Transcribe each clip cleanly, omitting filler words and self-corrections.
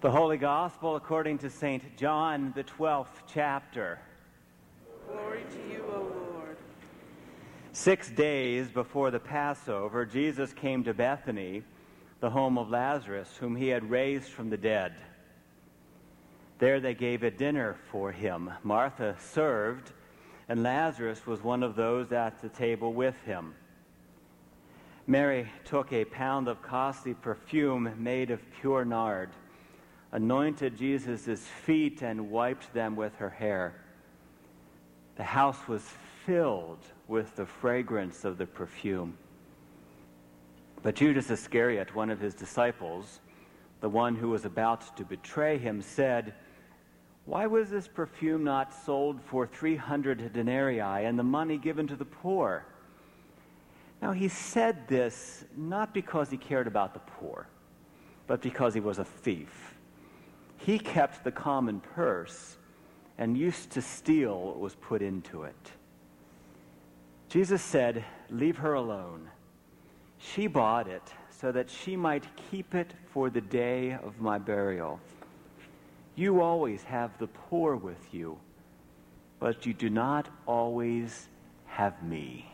The Holy Gospel according to St. John, the 12th chapter. Glory to you, O Lord. 6 days before the Passover, Jesus came to Bethany, the home of Lazarus, whom he had raised from the dead. There they gave a dinner for him. Martha served, and Lazarus was one of those at the table with him. Mary took a pound of costly perfume made of pure nard, anointed Jesus' feet, and wiped them with her hair. The house was filled with the fragrance of the perfume. But Judas Iscariot, one of his disciples, the one who was about to betray him, said, "Why was this perfume not sold for 300 denarii and the money given to the poor?" Now he said this not because he cared about the poor, but because he was a thief. He kept the common purse and used to steal what was put into it. Jesus said, "Leave her alone. She bought it so that she might keep it for the day of my burial. You always have the poor with you, but you do not always have me."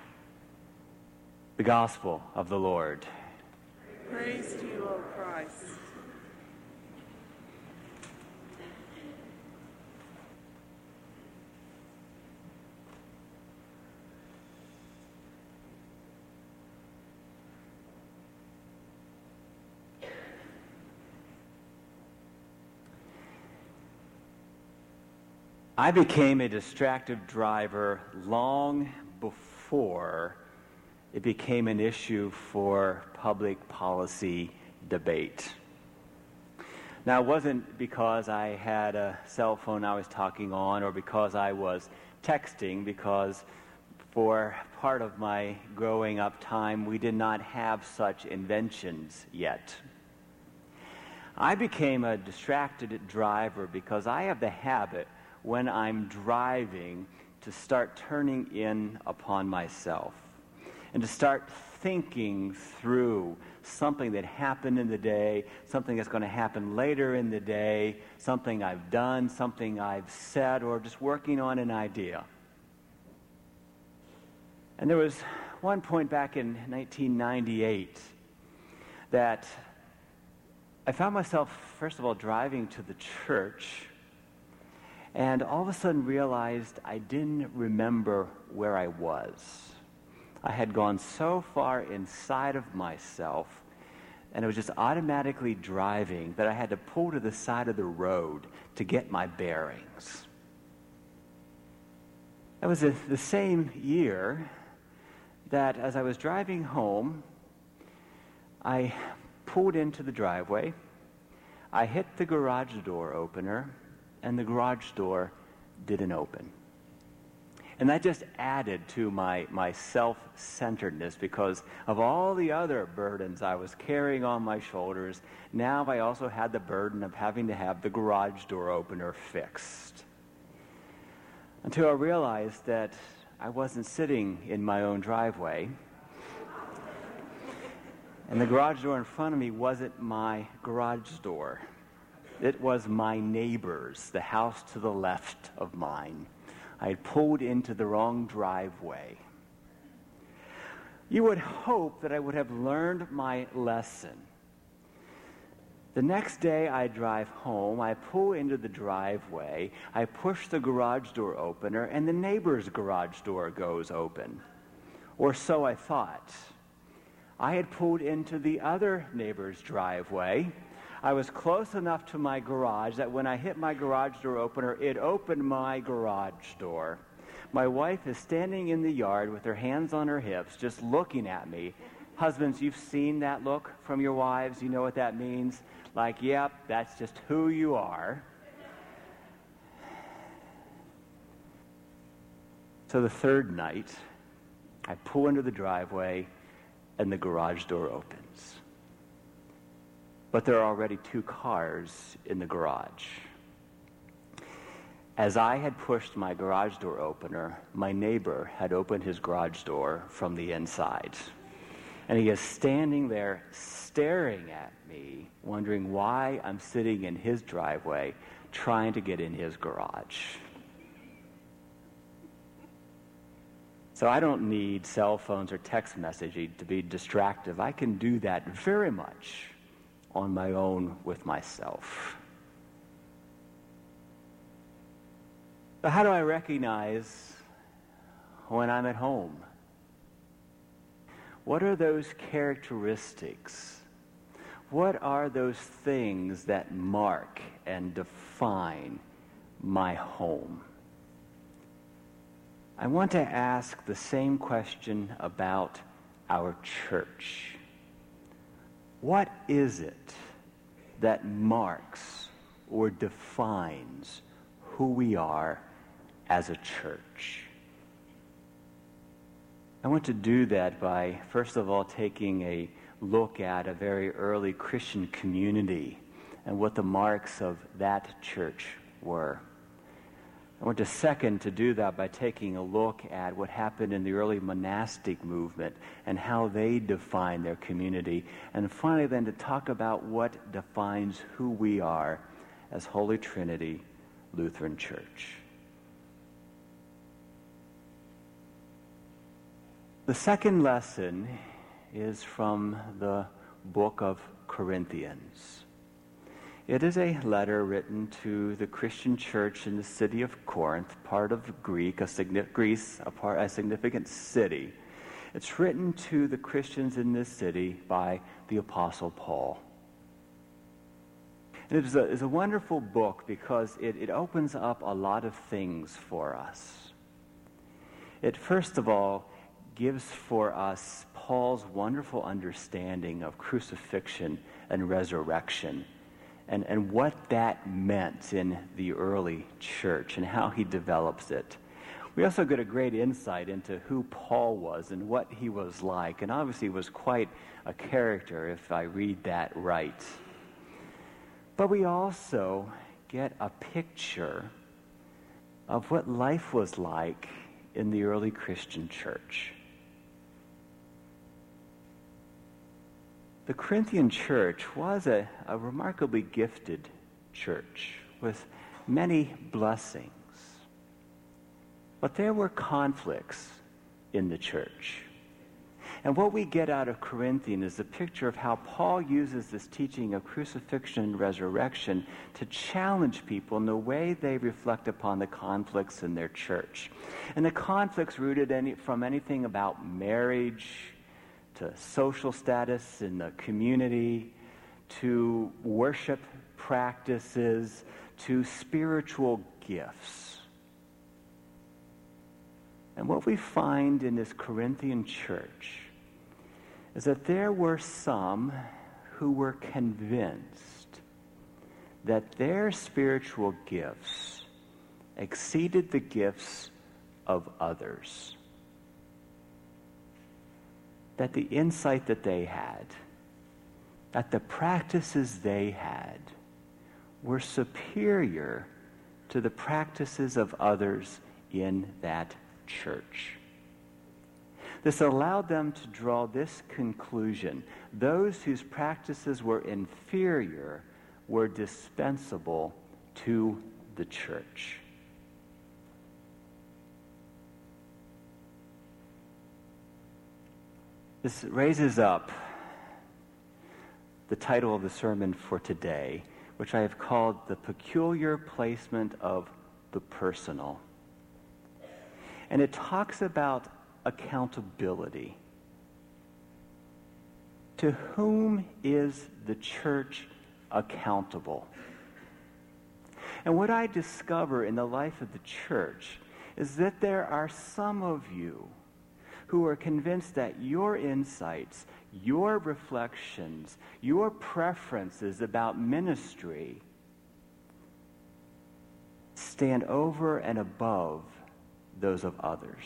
The Gospel of the Lord. Praise to you, O Christ. I became a distracted driver long before it became an issue for public policy debate. Now, it wasn't because I had a cell phone I was talking on or because I was texting, because for part of my growing up time, we did not have such inventions yet. I became a distracted driver because I have the habit, when I'm driving, to start turning in upon myself and to start thinking through something that happened in the day, something that's going to happen later in the day, something I've done, something I've said, or just working on an idea. And there was one point back in 1998 that I found myself, first of all, driving to the church, and all of a sudden realized I didn't remember where I was. I had gone so far inside of myself, and I was just automatically driving that I had to pull to the side of the road to get my bearings. That was the same year that as I was driving home, I pulled into the driveway, I hit the garage door opener, and the garage door didn't open. And that just added to my self-centeredness, because of all the other burdens I was carrying on my shoulders. Now I also had the burden of having to have the garage door opener fixed. Until I realized that I wasn't sitting in my own driveway, and the garage door in front of me wasn't my garage door. It was my neighbor's, the house to the left of mine. I had pulled into the wrong driveway. You would hope that I would have learned my lesson. The next day I drive home, I pull into the driveway, I push the garage door opener, and the neighbor's garage door goes open. Or so I thought. I had pulled into the other neighbor's driveway. I was close enough to my garage that when I hit my garage door opener, it opened my garage door. My wife is standing in the yard with her hands on her hips, just looking at me. Husbands, you've seen that look from your wives. You know what that means? Like, yep, that's just who you are. So the third night, I pull into the driveway, and the garage door opens. But there are already 2 cars in the garage. As I had pushed my garage door opener, my neighbor had opened his garage door from the inside. And he is standing there staring at me, wondering why I'm sitting in his driveway trying to get in his garage. So I don't need cell phones or text messaging to be distractive. I can do that very much on my own with myself. So how do I recognize when I'm at home? What are those characteristics? What are those things that mark and define my home? I want to ask the same question about our church. What is it that marks or defines who we are as a church? I want to do that by, first of all, taking a look at a very early Christian community and what the marks of that church were. I want to second to do that by taking a look at what happened in the early monastic movement and how they defined their community. And finally then to talk about what defines who we are as Holy Trinity Lutheran Church. The second lesson is from the book of Corinthians. It is a letter written to the Christian church in the city of Corinth, part of Greece, a significant city. It's written to the Christians in this city by the Apostle Paul. And it is a wonderful book because it opens up a lot of things for us. It, first of all, gives for us Paul's wonderful understanding of crucifixion and resurrection, and what that meant in the early church and how he develops it. We also get a great insight into who Paul was and what he was like, and obviously was quite a character if I read that right. But we also get a picture of what life was like in the early Christian church. The Corinthian church was a remarkably gifted church with many blessings. But there were conflicts in the church. And what we get out of Corinthian is a picture of how Paul uses this teaching of crucifixion and resurrection to challenge people in the way they reflect upon the conflicts in their church. And the conflicts rooted from anything about marriage, to social status in the community, to worship practices, to spiritual gifts. And what we find in this Corinthian church is that there were some who were convinced that their spiritual gifts exceeded the gifts of others. That the insight that they had, that the practices they had were superior to the practices of others in that church. This allowed them to draw this conclusion: those whose practices were inferior were dispensable to the church. This raises up the title of the sermon for today, which I have called The Peculiar Placement of the Personal. And it talks about accountability. To whom is the church accountable? And what I discover in the life of the church is that there are some of you who are convinced that your insights, your reflections, your preferences about ministry stand over and above those of others.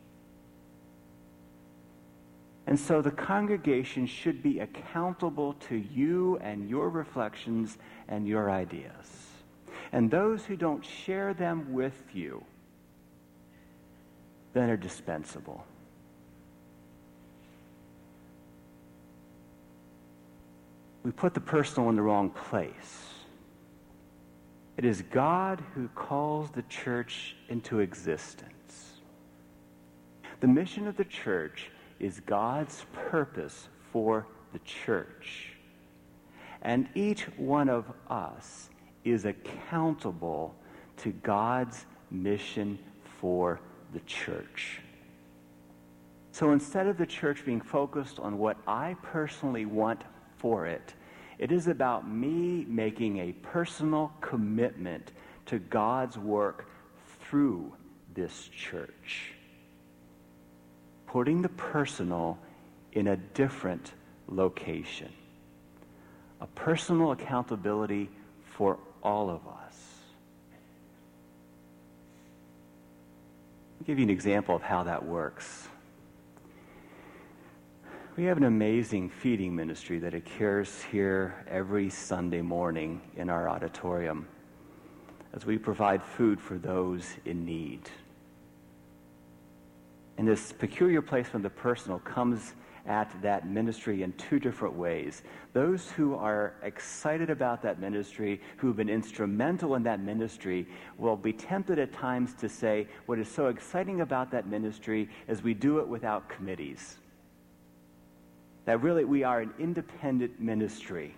And so the congregation should be accountable to you and your reflections and your ideas. And those who don't share them with you then are dispensable. we put the personal in the wrong place. It is God who calls the church into existence. The mission of the church is God's purpose for the church. And each one of us is accountable to God's mission for the church. So instead of the church being focused on what I personally want for it, it is about me making a personal commitment to God's work through this church. Putting the personal in a different location. A personal accountability for all of us. I'll give you an example of how that works. We have an amazing feeding ministry that occurs here every Sunday morning in our auditorium as we provide food for those in need. And this peculiar placement of the personal comes at that ministry in two different ways. Those who are excited about that ministry, who've been instrumental in that ministry, will be tempted at times to say, what is so exciting about that ministry is we do it without committees. That really we are an independent ministry.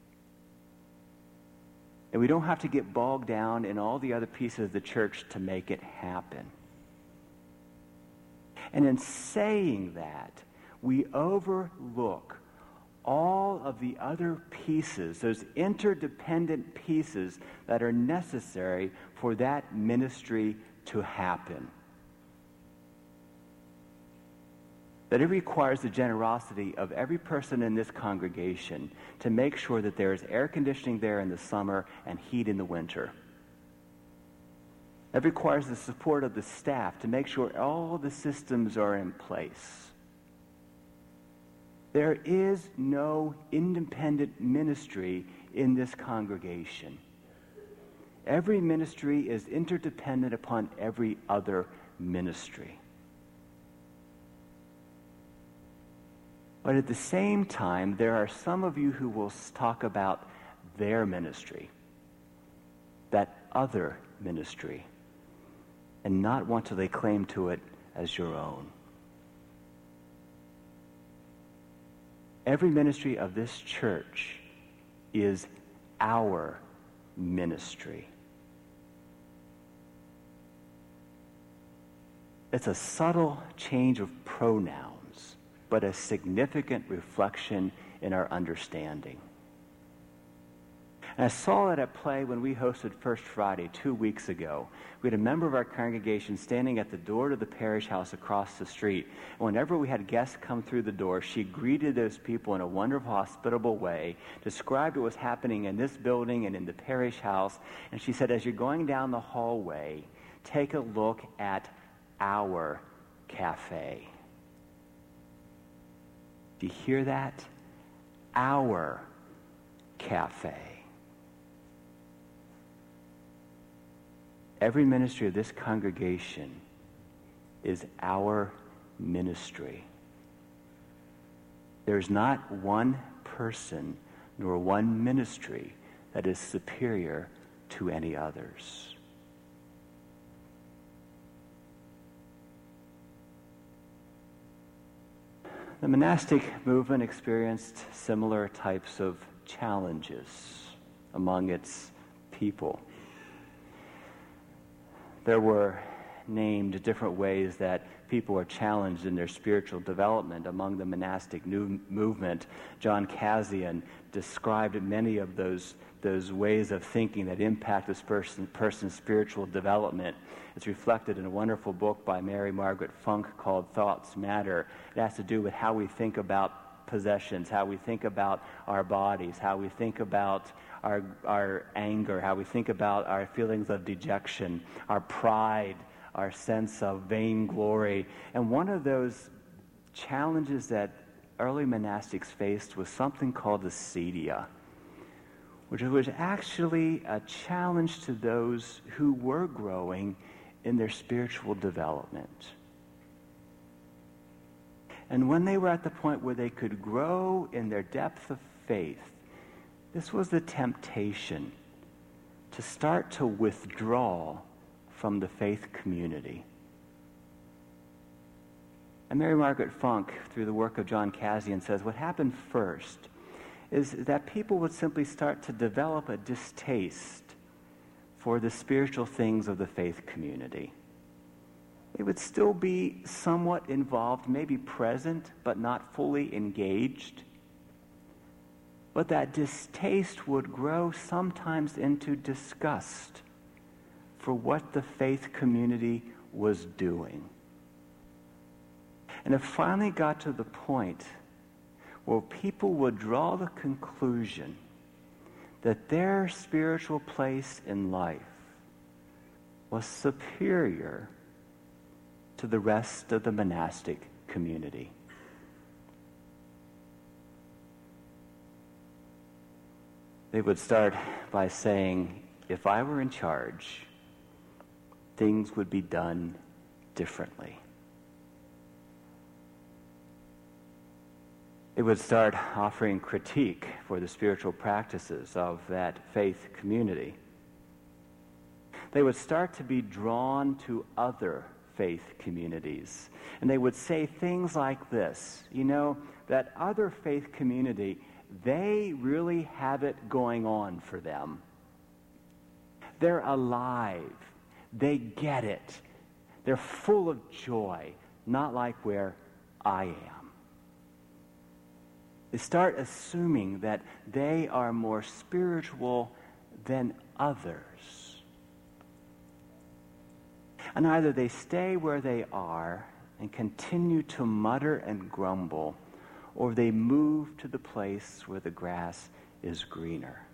And we don't have to get bogged down in all the other pieces of the church to make it happen. And in saying that, we overlook all of the other pieces, those interdependent pieces that are necessary for that ministry to happen. That it requires the generosity of every person in this congregation to make sure that there is air conditioning there in the summer and heat in the winter. It requires the support of the staff to make sure all the systems are in place. There is no independent ministry in this congregation. Every ministry is interdependent upon every other ministry. But at the same time, there are some of you who will talk about their ministry, that other ministry, and not want to lay claim to it as your own. Every ministry of this church is our ministry. It's a subtle change of pronouns, but a significant reflection in our understanding. And I saw that at play when we hosted First Friday 2 weeks ago. We had a member of our congregation standing at the door to the parish house across the street. And whenever we had guests come through the door, she greeted those people in a wonderful, hospitable way, described what was happening in this building and in the parish house. And she said, as you're going down the hallway, take a look at our cafe. Do you hear that? Our cafe. Every ministry of this congregation is our ministry. There's not one person nor one ministry that is superior to any others. The monastic movement experienced similar types of challenges among its people. There were named different ways that people were challenged in their spiritual development among the monastic movement. John Cassian described many of those ways of thinking that impact this person's spiritual development. It's reflected in a wonderful book by Mary Margaret Funk called Thoughts Matter. It has to do with how we think about possessions, how we think about our bodies, how we think about our anger, how we think about our feelings of dejection, our pride, our sense of vainglory. And one of those challenges that early monastics faced was something called acedia, which was actually a challenge to those who were growing in their spiritual development. And when they were at the point where they could grow in their depth of faith This was the temptation to start to withdraw from the faith community. And Mary Margaret Funk, through the work of John Cassian, says what happened first is that people would simply start to develop a distaste for the spiritual things of the faith community. They would still be somewhat involved, maybe present, but not fully engaged. But that distaste would grow sometimes into disgust for what the faith community was doing. And it finally got to the point where people would draw the conclusion that their spiritual place in life was superior to the rest of the monastic community. They would start by saying, if I were in charge, things would be done differently. They would start offering critique for the spiritual practices of that faith community. They would start to be drawn to other faith communities. And they would say things like this, that other faith community, they really have it going on for them. They're alive. They get it. They're full of joy, not like where I am. They start assuming that they are more spiritual than others. And either they stay where they are and continue to mutter and grumble, or they move to the place where the grass is greener.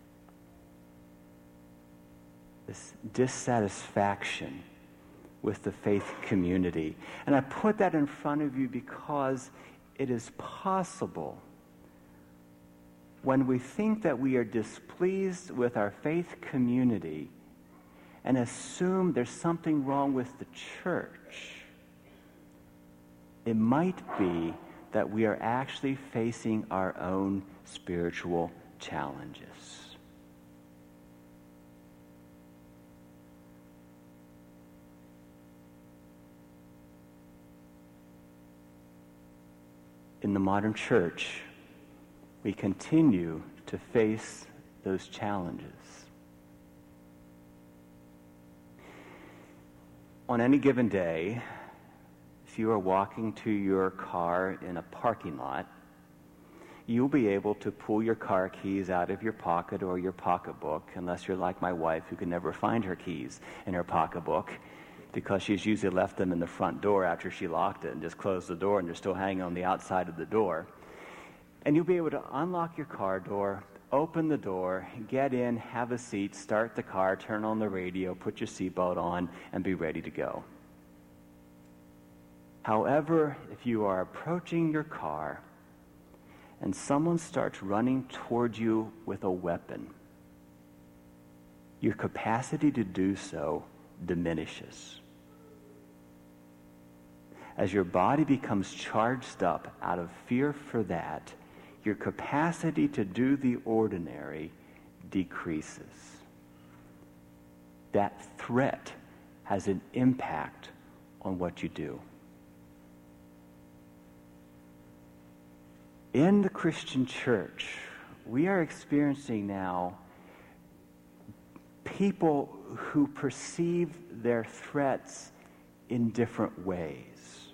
This dissatisfaction with the faith community. And I put that in front of you because it is possible when we think that we are displeased with our faith community and assume there's something wrong with the church, it might be that we are actually facing our own spiritual challenges. In the modern church, we continue to face those challenges. On any given day, if you are walking to your car in a parking lot, you'll be able to pull your car keys out of your pocket or your pocketbook, unless you're like my wife, who can never find her keys in her pocketbook because she's usually left them in the front door after she locked it and just closed the door and they're still hanging on the outside of the door. And you'll be able to unlock your car door, open the door, get in, have a seat, start the car, turn on the radio, put your seatbelt on, and be ready to go. However, if you are approaching your car and someone starts running toward you with a weapon, your capacity to do so diminishes. As your body becomes charged up out of fear for that, your capacity to do the ordinary decreases. That threat has an impact on what you do. In the Christian church, we are experiencing now people who perceive their threats in different ways.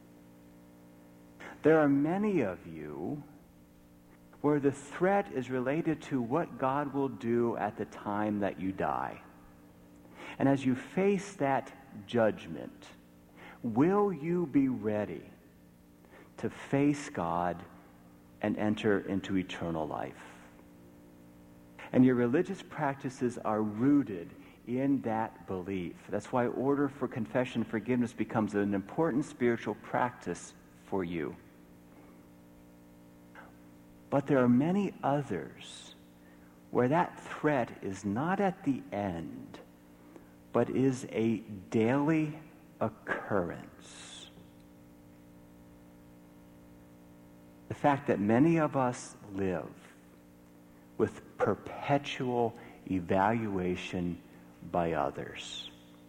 There are many of you where the threat is related to what God will do at the time that you die. And as you face that judgment, will you be ready to face God and enter into eternal life? And your religious practices are rooted in that belief. That's why order for confession and forgiveness becomes an important spiritual practice for you. But there are many others where that threat is not at the end, but is a daily occurrence. The fact that many of us live with perpetual evaluation by others.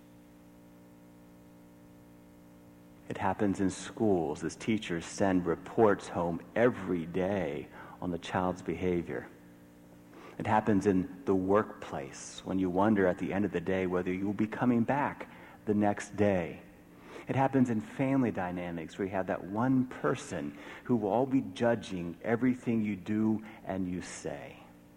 It happens in schools as teachers send reports home every day on the child's behavior. It happens in the workplace when you wonder at the end of the day whether you'll be coming back the next day. It happens in family dynamics where you have that one person who will all be judging everything you do and you say.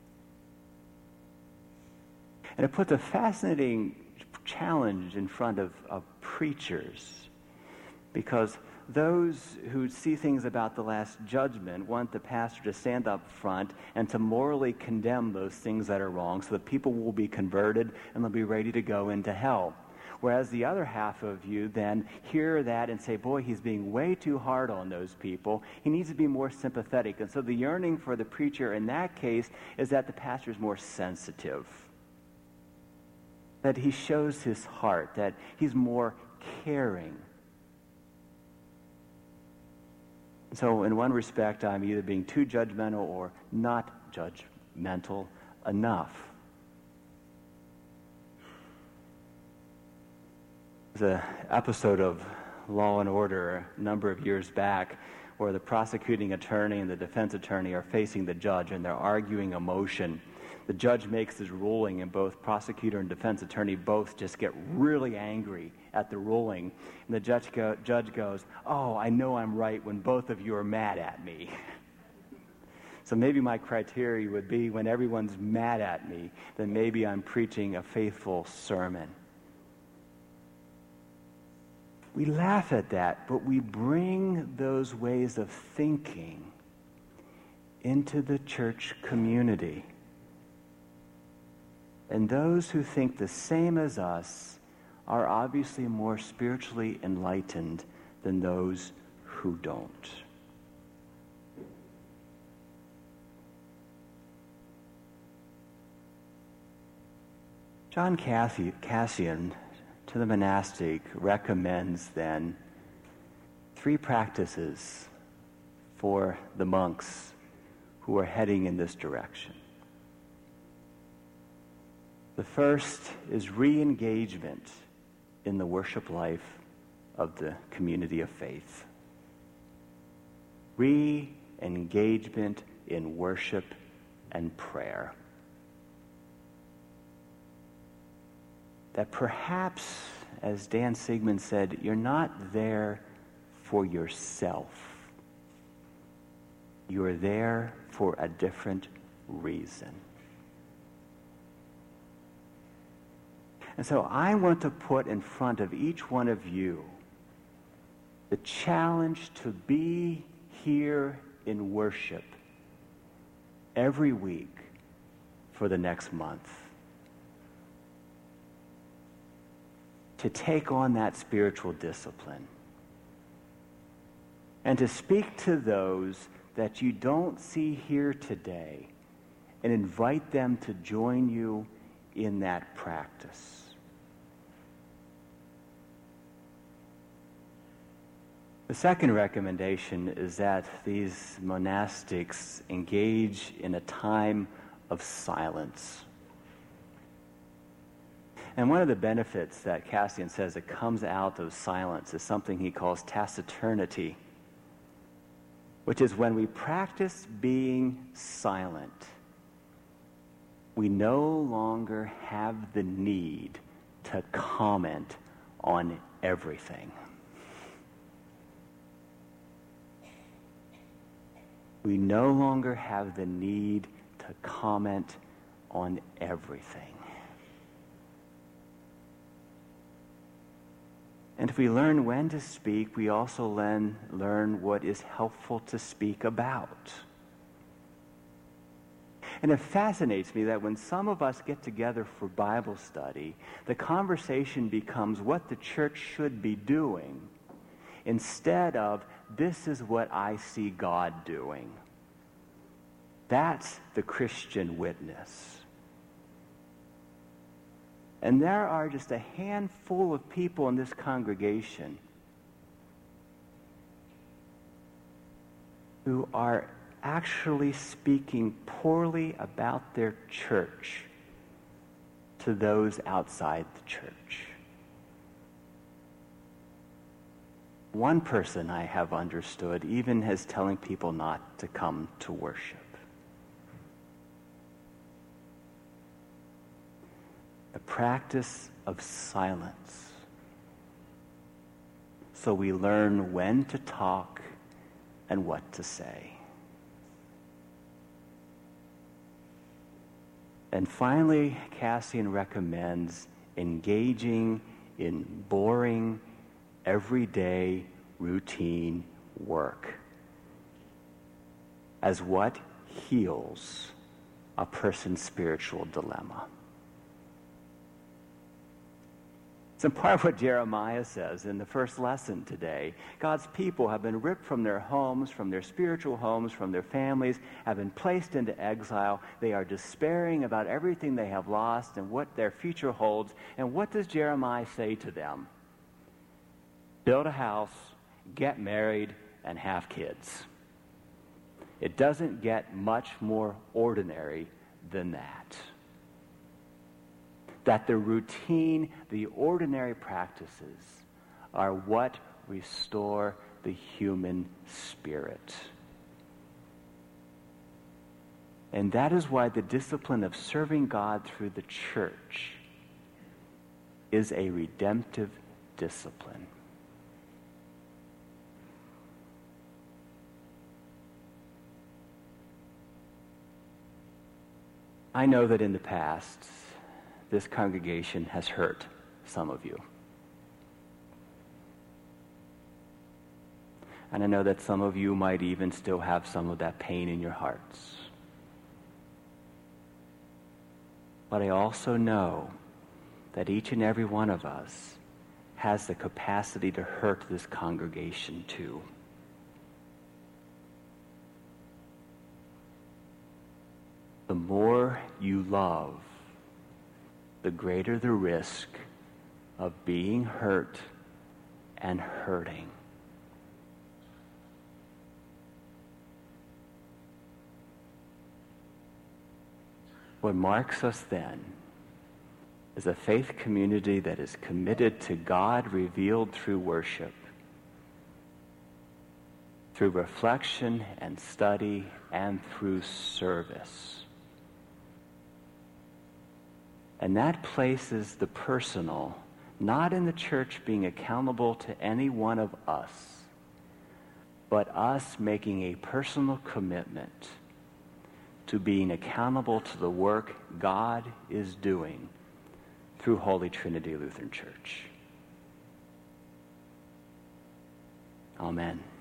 And it puts a fascinating challenge in front of preachers, because those who see things about the Last Judgment want the pastor to stand up front and to morally condemn those things that are wrong so that people will be converted and they'll be ready to go into hell. Whereas the other half of you then hear that and say, boy, he's being way too hard on those people. He needs to be more sympathetic. And so the yearning for the preacher in that case is that the pastor is more sensitive, that he shows his heart, that he's more caring. So in one respect, I'm either being too judgmental or not judgmental enough. There's an episode of Law and Order a number of years back where the prosecuting attorney and the defense attorney are facing the judge and they're arguing a motion. The judge makes his ruling, and both prosecutor and defense attorney both just get really angry at the ruling. And the judge goes, oh, I know I'm right when both of you are mad at me. So maybe my criteria would be when everyone's mad at me, then maybe I'm preaching a faithful sermon. We laugh at that, but we bring those ways of thinking into the church community. And those who think the same as us are obviously more spiritually enlightened than those who don't. John Cassian, to the monastic, recommends then 3 practices for the monks who are heading in this direction. The first is re-engagement in the worship life of the community of faith. Re-engagement in worship and prayer. That perhaps, as Dan Sigmund said, you're not there for yourself. You're there for a different reason. And so I want to put in front of each one of you the challenge to be here in worship every week for the next month. To take on that spiritual discipline. And to speak to those that you don't see here today and invite them to join you in that practice. The second recommendation is that these monastics engage in a time of silence. And one of the benefits that Cassian says that comes out of silence is something he calls taciturnity, which is when we practice being silent, we no longer have the need to comment on everything. We no longer have the need to comment on everything. And if we learn when to speak, we also learn what is helpful to speak about. And it fascinates me that when some of us get together for Bible study, the conversation becomes what the church should be doing instead of, this is what I see God doing. That's the Christian witness. And there are just a handful of people in this congregation who are actually speaking poorly about their church to those outside the church. One person I have understood even as telling people not to come to worship. The practice of silence. So we learn when to talk and what to say. And finally, Cassian recommends engaging in boring, everyday, routine work as what heals a person's spiritual dilemma. It's in part what Jeremiah says in the first lesson today. God's people have been ripped from their homes, from their spiritual homes, from their families, have been placed into exile. They are despairing about everything they have lost and what their future holds. And what does Jeremiah say to them? Build a house, get married, and have kids. It doesn't get much more ordinary than that. That the routine, the ordinary practices are what restore the human spirit. And that is why the discipline of serving God through the church is a redemptive discipline. I know that in the past, this congregation has hurt some of you. And I know that some of you might even still have some of that pain in your hearts. But I also know that each and every one of us has the capacity to hurt this congregation too. The more you love, the greater the risk of being hurt and hurting. What marks us then is a faith community that is committed to God revealed through worship, through reflection and study, and through service. And that places the personal, not in the church being accountable to any one of us, but us making a personal commitment to being accountable to the work God is doing through Holy Trinity Lutheran Church. Amen.